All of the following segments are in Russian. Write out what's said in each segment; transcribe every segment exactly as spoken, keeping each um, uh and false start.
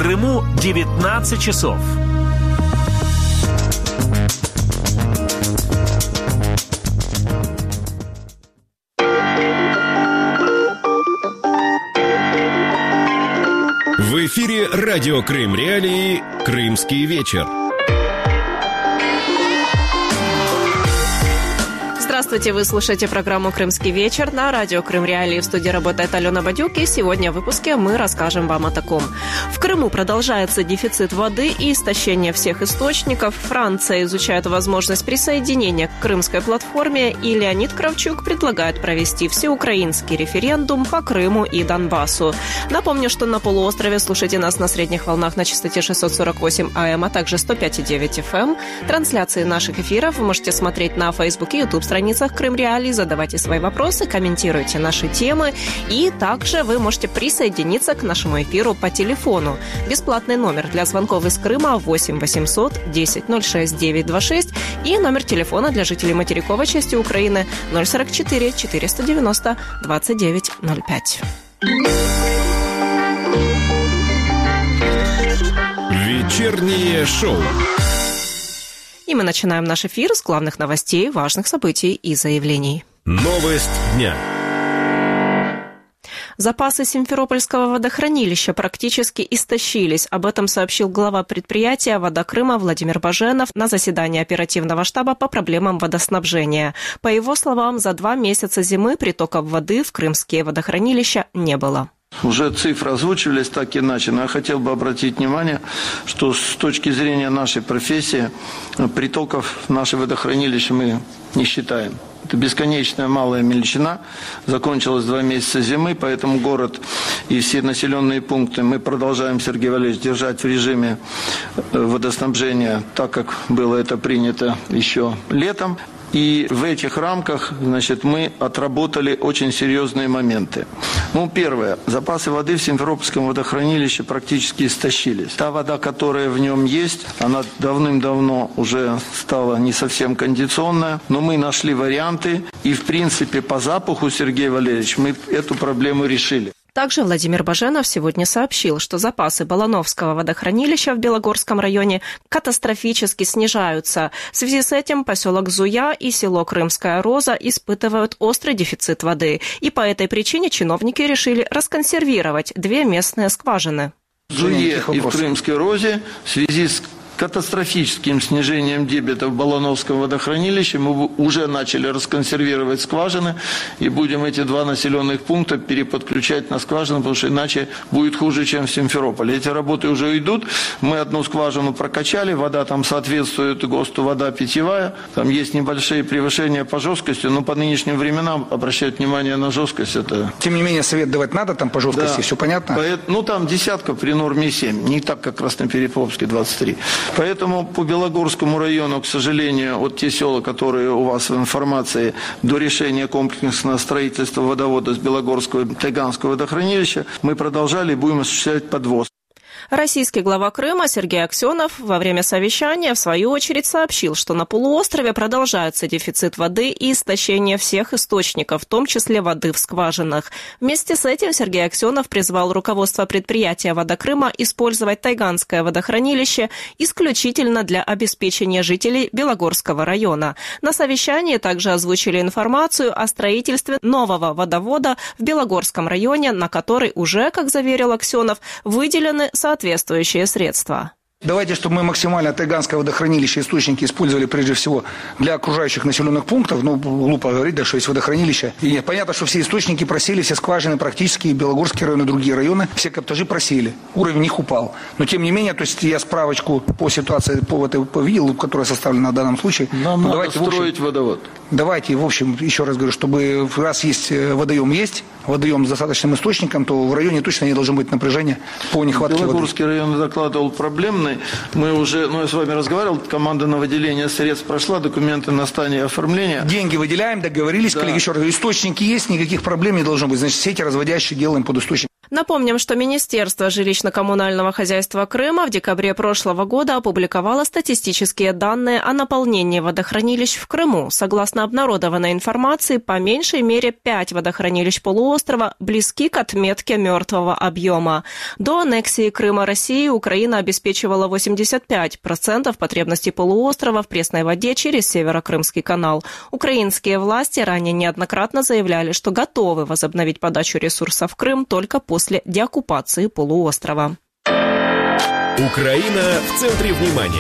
Крыму девятнадцать часов. В эфире радио Крым Реалии «Крымский вечер». Здравствуйте, вы слушаете программу «Крымский вечер» на радио Крым Реалии. В студии работает Алена Бадюк, и сегодня в выпуске мы расскажем вам о таком. В Крыму продолжается дефицит воды и истощение всех источников. Франция изучает возможность присоединения к крымской платформе, и Леонид Кравчук предлагает провести всеукраинский референдум по Крыму и Донбассу. Напомню, что на полуострове слушайте нас на средних волнах на частоте шестьсот сорок восемь АМ, а также сто пять и девять эф эм. Трансляции наших эфиров вы можете смотреть на Facebook и YouTube страницах Крым Реалии, задавайте свои вопросы, комментируйте наши темы, и также вы можете присоединиться к нашему эфиру по телефону. Бесплатный номер для звонков из Крыма восемь восемьсот десять ноль шесть девятьсот двадцать шесть и номер телефона для жителей материковой части Украины ноль сорок четыре четыреста девяносто двадцать девять ноль пять. Вечернее шоу. И мы начинаем наш эфир с главных новостей, важных событий и заявлений. Новость дня. Запасы Симферопольского водохранилища практически истощились. Об этом сообщил глава предприятия «Вода Крыма» Владимир Баженов на заседании оперативного штаба по проблемам водоснабжения. По его словам, за два месяца зимы притоков воды в крымские водохранилища не было. Уже цифры озвучивались так иначе, но я хотел бы обратить внимание, что с точки зрения нашей профессии притоков в наше водохранилище мы не считаем. Это бесконечная малая величина. Закончилось два месяца зимы, поэтому город и все населенные пункты мы продолжаем, Сергей Валерьевич, держать в режиме водоснабжения, так как было это принято еще летом. И в этих рамках, значит, мы отработали очень серьезные моменты. Ну, первое. Запасы воды в Симферопольском водохранилище практически истощились. Та вода, которая в нем есть, она давным-давно уже стала не совсем кондиционная. Но мы нашли варианты. И, в принципе, по запаху, Сергей Валерьевич, мы эту проблему решили. Также Владимир Баженов сегодня сообщил, что запасы Балановского водохранилища в Белогорском районе катастрофически снижаются. В связи с этим поселок Зуя и село Крымская Роза испытывают острый дефицит воды. И по этой причине чиновники решили расконсервировать две местные скважины. В Зуе и в Крымской Розе в связи с катастрофическим снижением дебита в Балановском водохранилище мы уже начали расконсервировать скважины и будем эти два населенных пункта переподключать на скважины, потому что иначе будет хуже, чем в Симферополе. Эти работы уже идут. Мы одну скважину прокачали, вода там соответствует ГОСТу, вода питьевая. Там есть небольшие превышения по жесткости, но по нынешним временам обращать внимание на жесткость это... Тем не менее, совет давать надо там по жесткости, да. Все понятно? Поэт... Ну там десятка при норме семь, не так, как Краснопереповске двадцать три. Поэтому по Белогорскому району, к сожалению, вот те села, которые у вас в информации, до решения комплексного строительства водовода с Белогорского и Тайганского водохранилища, мы продолжали и будем осуществлять подвоз. Российский глава Крыма Сергей Аксенов во время совещания в свою очередь сообщил, что на полуострове продолжается дефицит воды и истощение всех источников, в том числе воды в скважинах. Вместе с этим Сергей Аксенов призвал руководство предприятия «Вода Крыма» использовать Тайганское водохранилище исключительно для обеспечения жителей Белогорского района. На совещании также озвучили информацию о строительстве нового водовода в Белогорском районе, на который уже, как заверил Аксенов, выделены соответствующие соответствующие средства. Давайте, чтобы мы максимально Тайганское водохранилище источники использовали прежде всего для окружающих населенных пунктов. Ну, глупо говорить, да, что есть водохранилище. И понятно, что все источники просели, все скважины практически, Белогорский район и другие районы, все каптажи просели. Уровень них упал. Но тем не менее, то есть я справочку по ситуации по этой видел, которая составлена в данном случае. Нам ну, надо давайте, строить общем, водовод. Давайте, в общем, еще раз говорю, чтобы раз есть водоем есть, водоем с достаточным источником, то в районе точно не должно быть напряжения по нехватке воды. Белогорский район докладывал проблемный. Мы уже, ну я с вами разговаривал, команда на выделение средств прошла, документы на стадии оформления. Деньги выделяем, договорились, да. Коллеги, еще раз, источники есть, никаких проблем не должно быть. Значит, сети разводящие делаем под источник. Напомним, что Министерство жилищно-коммунального хозяйства Крыма в декабре прошлого года опубликовало статистические данные о наполнении водохранилищ в Крыму. Согласно обнародованной информации, по меньшей мере пять водохранилищ полуострова близки к отметке мертвого объема. До аннексии Крыма России Украина обеспечивала восемьдесят пять процентов потребностей полуострова в пресной воде через Северокрымский канал. Украинские власти ранее неоднократно заявляли, что готовы возобновить подачу ресурсов в Крым только после после деоккупации полуострова. Украина в центре внимания.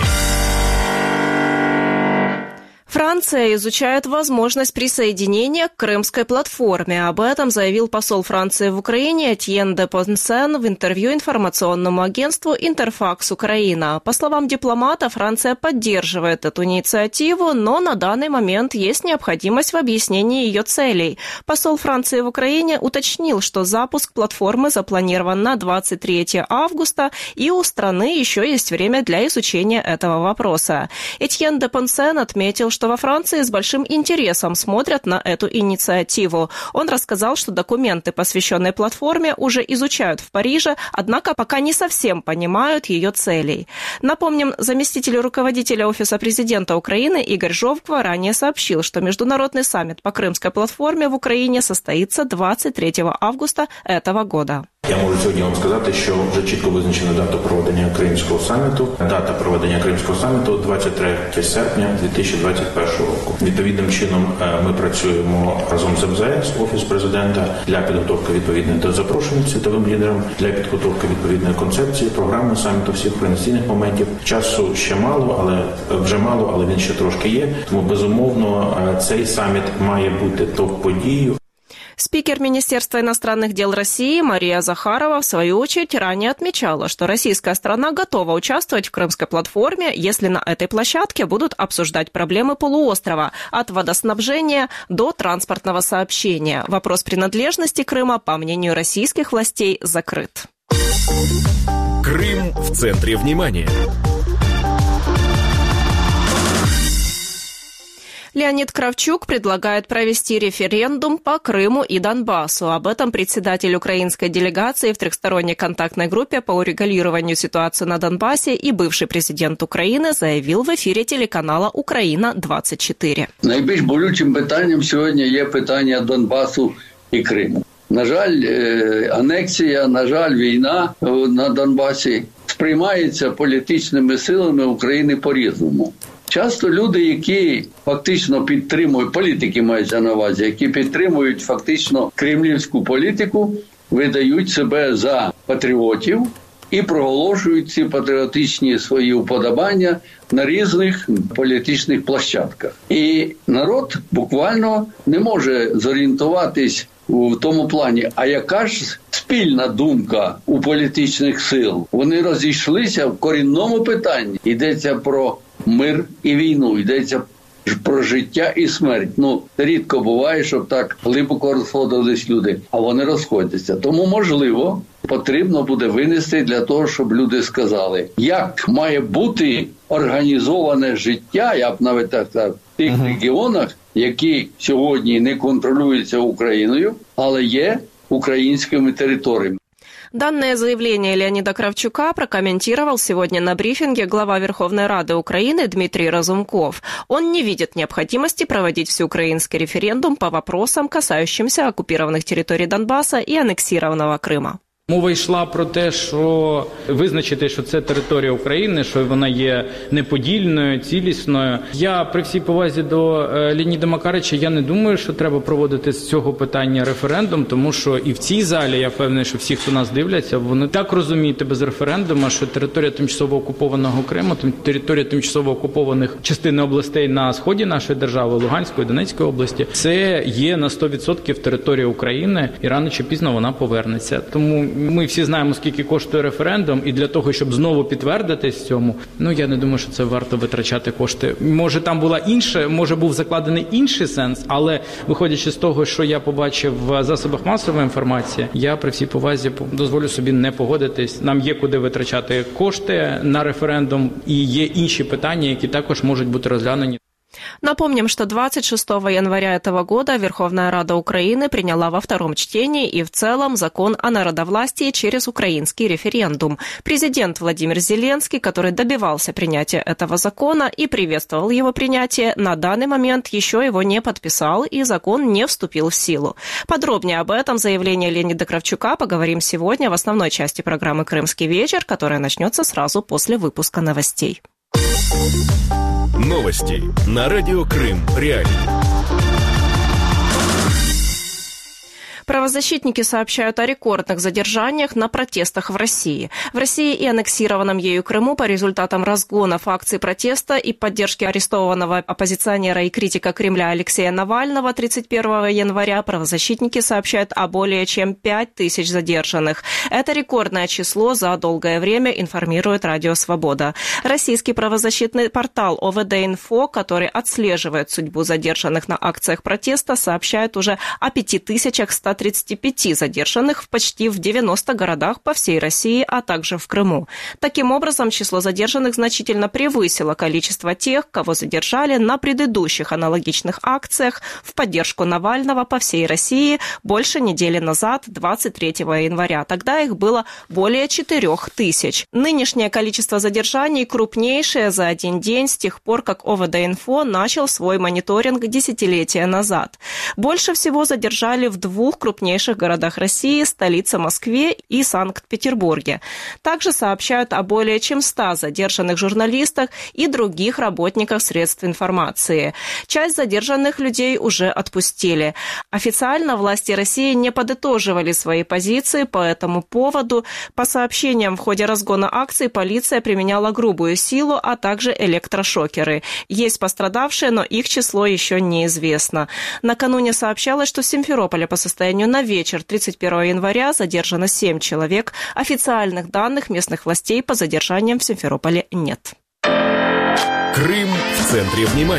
Франция изучает возможность присоединения к Крымской платформе. Об этом заявил посол Франции в Украине Этьен де Понсен в интервью информационному агентству «Интерфакс Украина». По словам дипломата, Франция поддерживает эту инициативу, но на данный момент есть необходимость в объяснении ее целей. Посол Франции в Украине уточнил, что запуск платформы запланирован на двадцать третьего августа, и у страны еще есть время для изучения этого вопроса. Этьен де Понсен отметил, что во Франции с большим интересом смотрят на эту инициативу. Он рассказал, что документы, посвященные платформе, уже изучают в Париже, однако пока не совсем понимают ее целей. Напомним, заместитель руководителя Офиса президента Украины Игорь Жовква ранее сообщил, что международный саммит по Крымской платформе в Україні состоится двадцять третього августа этого года. Я можу сьогодні вам сказати, що вже чітко визначена дата проведення Кримського саміту. Дата проведення Кримського саміту – двадцять третього серпня дві тисячі двадцять першого року. Відповідним чином ми працюємо разом з ем зе ес, Офіс президента, для підготовки відповідної до запрошення світовим лідерам, для підготовки відповідної концепції, програми саміту, всіх організаційних моментів. Часу ще мало, але вже мало, але він ще трошки є. Тому, безумовно, цей саміт має бути топ-подією. Спикер Министерства иностранных дел России Мария Захарова, в свою очередь, ранее отмечала, что российская страна готова участвовать в Крымской платформе, если на этой площадке будут обсуждать проблемы полуострова, от водоснабжения до транспортного сообщения. Вопрос принадлежности Крыма, по мнению российских властей, закрыт. Крым в центре внимания. Леонид Кравчук предлагает провести референдум по Крыму и Донбассу. Об этом председатель украинской делегации в трехсторонней контактной группе по урегулированию ситуации на Донбассе и бывший президент Украины заявил в эфире телеканала «Украина двадцять чотири». Найбільш болючим питанням сьогодні є питання Донбасу і Криму. На жаль, анексія, на жаль, війна на Донбасі сприймається політичними силами України по-різному. Часто люди, які фактично підтримують, політики мається на увазі, які підтримують фактично кремлівську політику, видають себе за патріотів і проголошують ці патріотичні свої уподобання на різних політичних площадках. І народ буквально не може зорієнтуватись в тому плані, а яка ж спільна думка у політичних сил? Вони розійшлися в корінному питанні. Йдеться про мир і війну, йдеться про життя і смерть. Ну, рідко буває, щоб так глибоко розходились люди, а вони розходяться. Тому, можливо, потрібно буде винести для того, щоб люди сказали, як має бути організоване життя, я б навіть так сказав, в тих uh-huh. регіонах, які сьогодні не контролюються Україною, але є українськими територіями. Данное заявление Леонида Кравчука прокомментировал сегодня на брифинге глава Верховной Рады Украины Дмитрий Разумков. Он не видит необходимости проводить всеукраинский референдум по вопросам, касающимся оккупированных территорий Донбасса и аннексированного Крыма. Мова йшла про те, що визначити, що це територія України, що вона є неподільною, цілісною. Я при всій повазі до Леоніда Макарича, я не думаю, що треба проводити з цього питання референдум, тому що і в цій залі, я впевнений, що всі, хто нас дивляться, вони так розуміють без референдуму, що територія тимчасово окупованого Криму, територія тимчасово окупованих частини областей на сході нашої держави, Луганської, Донецької області, це є на сто відсотків територія України, і рано чи пізно вона повернеться. Тому ми всі знаємо, скільки коштує референдум, і для того, щоб знову підтвердитись цьому, ну, я не думаю, що це варто витрачати кошти. Може, там була інша, може, був закладений інший сенс, але, виходячи з того, що я побачив в засобах масової інформації, я при всій повазі дозволю собі не погодитись. Нам є куди витрачати кошти на референдум, і є інші питання, які також можуть бути розглянені. Напомним, что двадцать шестого января этого года Верховная Рада Украины приняла во втором чтении и в целом закон о народовластии через украинский референдум. Президент Владимир Зеленский, который добивался принятия этого закона и приветствовал его принятие, на данный момент еще его не подписал и закон не вступил в силу. Подробнее об этом заявлении Леонида Кравчука поговорим сегодня в основной части программы «Крымский вечер», которая начнется сразу после выпуска новостей. Новости на радио Крым Реалии. Правозащитники сообщают о рекордных задержаниях на протестах в России. В России и аннексированном ею Крыму по результатам разгонов акций протеста и поддержки арестованного оппозиционера и критика Кремля Алексея Навального тридцать первого января правозащитники сообщают о более чем пять тысяч задержанных. Это рекордное число за долгое время, информирует Радио Свобода. Российский правозащитный портал о вэ дэ-Инфо, который отслеживает судьбу задержанных на акциях протеста, сообщает уже о пяти тысячах ста тридцати пяти задержанных в почти в девяноста городах по всей России, а также в Крыму. Таким образом, число задержанных значительно превысило количество тех, кого задержали на предыдущих аналогичных акциях в поддержку Навального по всей России больше недели назад, двадцать третьего января. Тогда их было более четырех тысяч. Нынешнее количество задержаний крупнейшее за один день с тех пор, как о вэ дэ-Инфо начал свой мониторинг десятилетия назад. Больше всего задержали в двух крупнейших городах России, столице Москве и Санкт-Петербурге. Также сообщают о более чем ста задержанных журналистах и других работниках средств информации. Часть задержанных людей уже отпустили. Официально власти России не подытоживали свои позиции по этому поводу. По сообщениям, в ходе разгона акций полиция применяла грубую силу, а также электрошокеры. Есть пострадавшие, но их число еще неизвестно. Накануне сообщалось, что в Симферополе по состоянию на вечер тридцать первого января задержано семь человек. Официальных данных местных властей по задержаниям в Симферополе нет. Крым в центре внимания.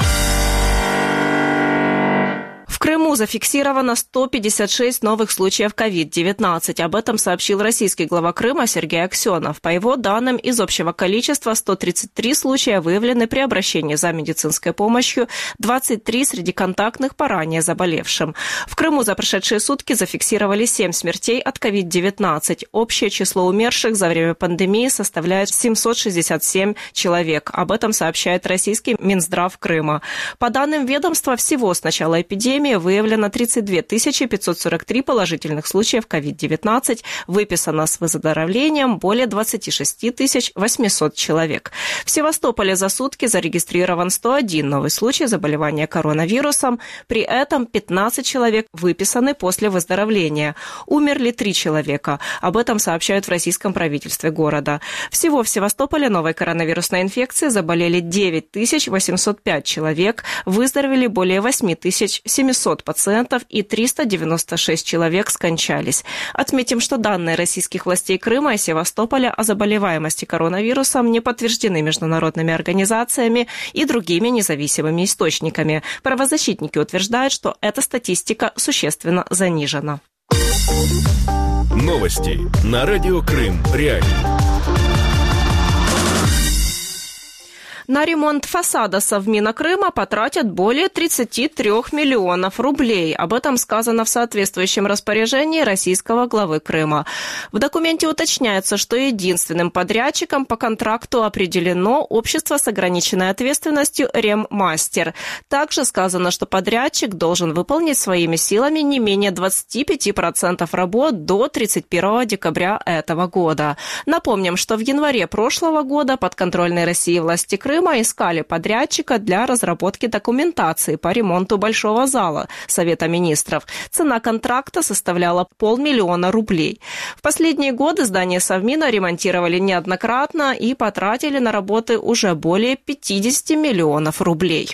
В Крыму зафиксировано сто пятьдесят шесть новых случаев ковид девятнадцать. Об этом сообщил российский глава Крыма Сергей Аксенов. По его данным, из общего количества сто тридцать три случая выявлены при обращении за медицинской помощью, двадцать три среди контактных по ранее заболевшим. В Крыму за прошедшие сутки зафиксировали семь смертей от ковид девятнадцать. Общее число умерших за время пандемии составляет семьсот шестьдесят семь человек. Об этом сообщает российский Минздрав Крыма. По данным ведомства, всего с начала эпидемии выявлено тридцать две тысячи пятьсот сорок три положительных случаев ковид девятнадцать, выписано с выздоровлением более двадцать шесть тысяч восемьсот человек. В Севастополе за сутки зарегистрирован сто один новый случай заболевания коронавирусом, при этом пятнадцать человек выписаны после выздоровления. Умерли три человека. Об этом сообщают в российском правительстве города. Всего в Севастополе новой коронавирусной инфекцией заболели девять тысяч восемьсот пять человек, выздоровели более восемь тысяч семьсот пациентов и триста девяносто шесть человек скончались. Отметим, что данные российских властей Крыма и Севастополя о заболеваемости коронавирусом не подтверждены международными организациями и другими независимыми источниками. Правозащитники утверждают, что эта статистика существенно занижена. Новости на радио Крым Реалии. На ремонт фасада Совмина Крыма потратят более тридцати трёх миллионов рублей. Об этом сказано в соответствующем распоряжении российского главы Крыма. В документе уточняется, что единственным подрядчиком по контракту определено общество с ограниченной ответственностью «Реммастер». Также сказано, что подрядчик должен выполнить своими силами не менее двадцати пяти процентов работ до тридцать первого декабря этого года. Напомним, что в январе прошлого года подконтрольные России власти Крыма искали подрядчика для разработки документации по ремонту Большого зала Совета министров. Цена контракта составляла полмиллиона рублей. В последние годы здание Совмина ремонтировали неоднократно и потратили на работы уже более пятидесяти миллионов рублей.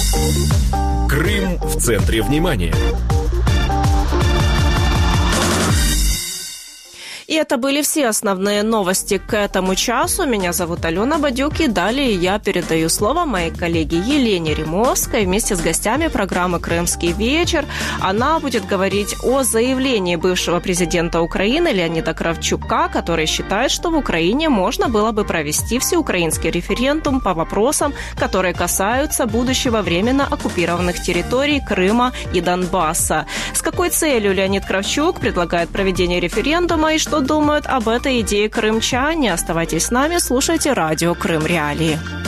Крым в центре внимания. И это были все основные новости к этому часу. Меня зовут Алена Бадюк, и далее я передаю слово моей коллеге Елене Римовской вместе с гостями программы «Крымский вечер». Она будет говорить о заявлении бывшего президента Украины Леонида Кравчука, который считает, что в Украине можно было бы провести всеукраинский референдум по вопросам, которые касаются будущего временно оккупированных территорий Крыма и Донбасса. С какой целью Леонид Кравчук предлагает проведение референдума и что думают об этой идее крымчане? Оставайтесь с нами, слушайте радио «Крым Реалии».